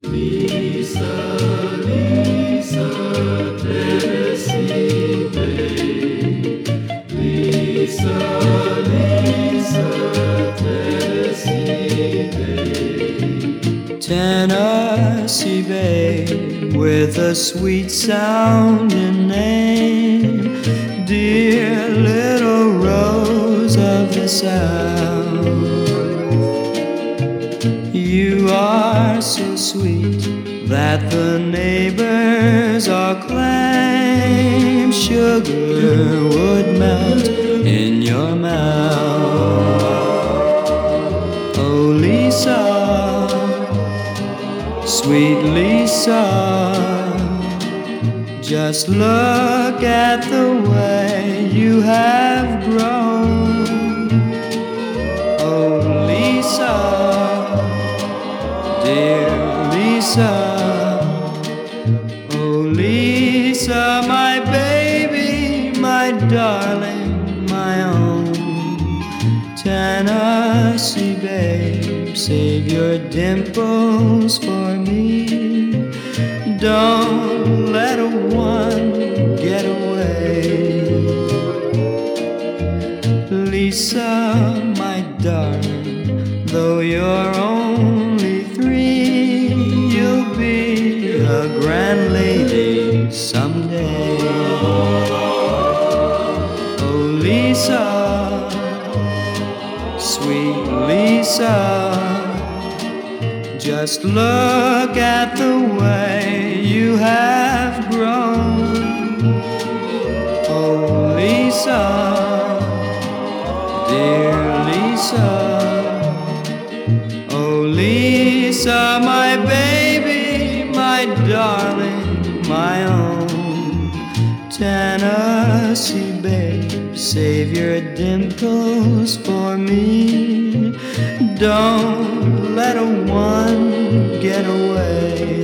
Lisa, Lisa, Tennessee Bay. Lisa, Lisa, Tennessee Bay. Tennessee Bay, with a sweet sounding name, dear little rose of the South. You are so sweet that the neighbors all claim sugar would melt in your mouth. Oh, Lisa, sweet Lisa, just look at the way you have grown. Oh, Lisa, dear Lisa, oh Lisa, my baby, my darling, my own. Tennessee babe, save your dimples for me. Don't let a one get away. Lisa, my darling, though you're only 3, you'll be a grand lady someday. Oh, Lisa, sweet Lisa, just look at the way you have grown. Oh, Lisa, dear Lisa, oh Lisa, my baby, my darling, my own. Tennessee babe, save your dimples for me. Don't let a one get away.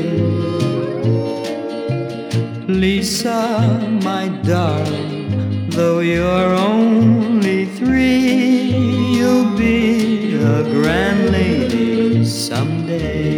Lisa, my darling, though you're only 3, you'll be a grand lady someday.